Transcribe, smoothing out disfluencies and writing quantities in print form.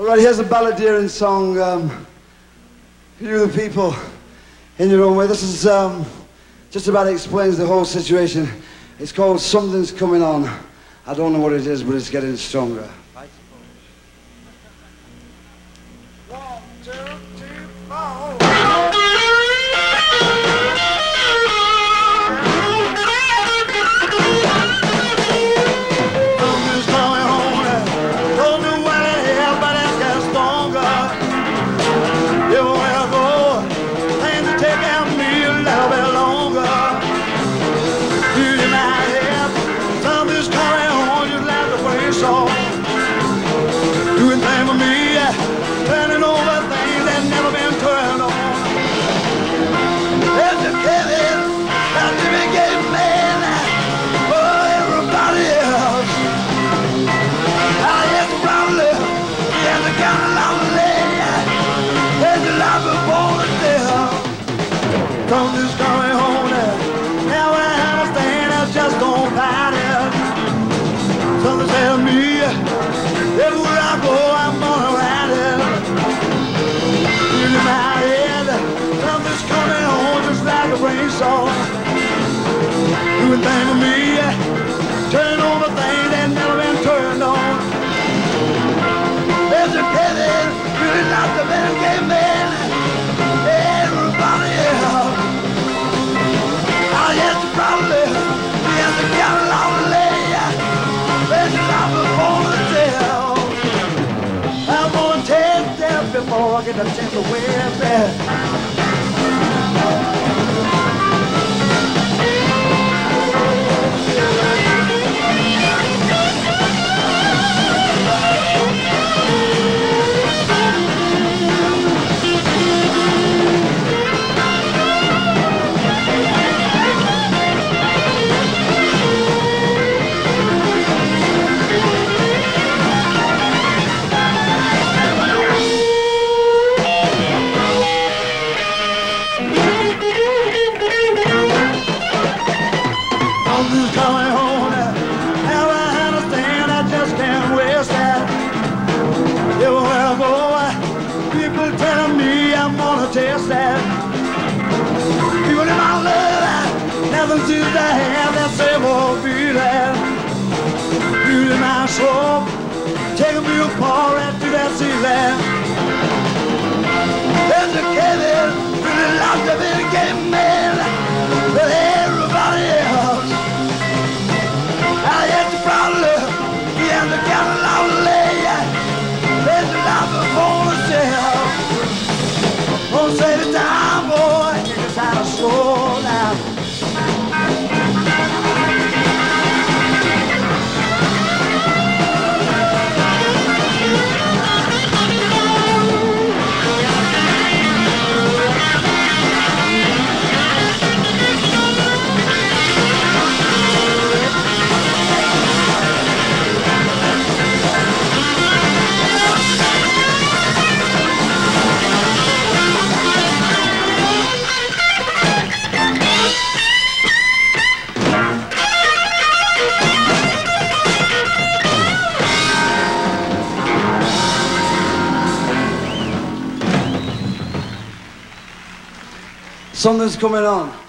Right, here's a balladeering song for you, the people, in your own way. This is just about explains the whole situation. It's called Something's Coming On. I don't know what it is, but it's getting stronger. One, two, three, four. Doing things with me, turning over things that never been turned on. There's a Kevin, that living game man, for everybody else. I have to probably, he has to count a lot of lay. There's a lot before the death. Something's coming home now I understand, I just don't fight it. Something tell me, everywhere I go, I'm gonna ride it. In my head, something's coming on just like a rain song. Doing things with me, turning over things that never been turned on. There's a Kevin, really not the man game man. Everybody else, I have to probably, he has to count a lot of lay. There's a lot before the tell. I'm gonna take death before I get a chance to wear that. Something's coming home now I understand, I just can't waste that. Everywhere I go, people telling me I'm gonna taste that. People in my love, nothing seems to have that same old feeling. Beauty in my soul, taking me apart right to that ceiling. There's a Kevin, really locked up in a game man, but everybody else, I had to probably, he has to count a lot of lay. There's a lot before the sale. Don't say the time, boy, you just have to slow down. Something's coming on.